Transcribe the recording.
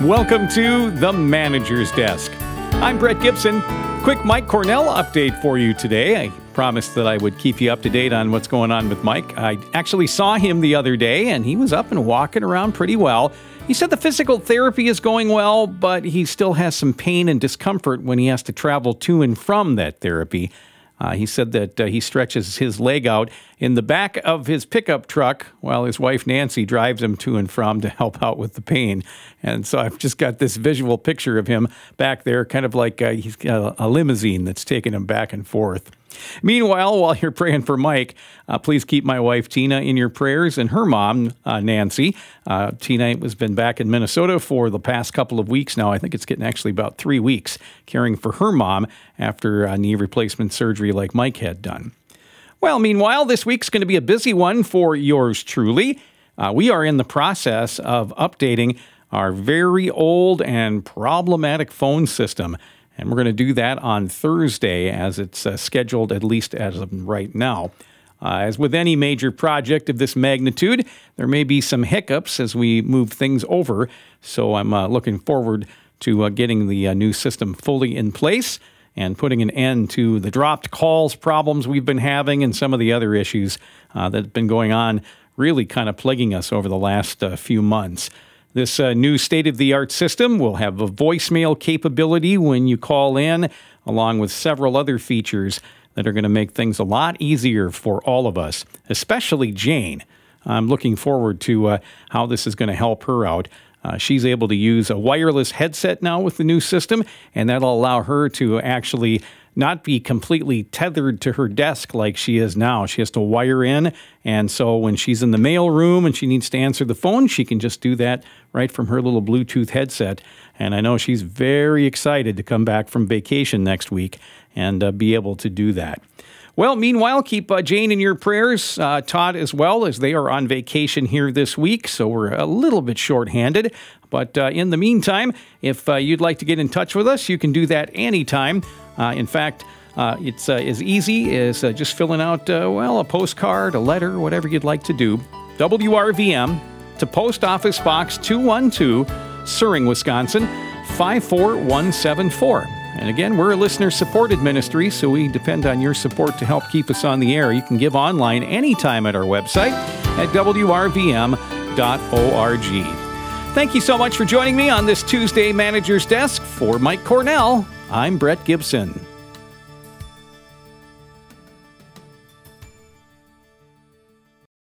Welcome to the Manager's Desk. I'm Brett Gibson. Quick Mike Cornell update for you today. I promised that I would keep you up to date on what's going on with Mike. I actually saw him the other day, and he was up and walking around pretty well. He said the physical therapy is going well, but he still has some pain and discomfort when he has to travel to and from that therapy. He said that he stretches his leg out in the back of his pickup truck while his wife Nancy drives him to and from to help out with the pain. And so I've just got this visual picture of him back there, kind of like he's got a limousine that's taking him back and forth. Meanwhile, while you're praying for Mike, please keep my wife Tina in your prayers and her mom, Nancy. Tina has been back in Minnesota for the past couple of weeks now. I think it's getting actually about 3 weeks caring for her mom after knee replacement surgery like Mike had done. Well, meanwhile, this week's going to be a busy one for yours truly. We are in the process of updating our very old and problematic phone system. And we're going to do that on Thursday as it's scheduled, at least as of right now. As with any major project of this magnitude, there may be some hiccups as we move things over. So I'm looking forward to getting the new system fully in place and putting an end to the dropped calls problems we've been having and some of the other issues that have been going on, really kind of plaguing us over the last few months. This new state-of-the-art system will have a voicemail capability when you call in, along with several other features that are going to make things a lot easier for all of us, especially Jane. I'm looking forward to how this is going to help her out. She's able to use a wireless headset now with the new system, and that'll allow her to actually not be completely tethered to her desk like she is now. She has to wire in, and so when she's in the mail room and she needs to answer the phone, she can just do that right from her little Bluetooth headset. And I know she's very excited to come back from vacation next week and be able to do that. Well, meanwhile, keep Jane in your prayers, Todd as well, as they are on vacation here this week, so we're a little bit shorthanded. But in the meantime, if you'd like to get in touch with us, you can do that anytime. In fact, it's as easy as just filling out, a postcard, a letter, whatever you'd like to do. WRVM to Post Office Box 212, Suring, Wisconsin, 54174. And again, we're a listener-supported ministry, so we depend on your support to help keep us on the air. You can give online anytime at our website at wrvm.org. Thank you so much for joining me on this Tuesday Manager's Desk. For Mike Cornell, I'm Brett Gibson.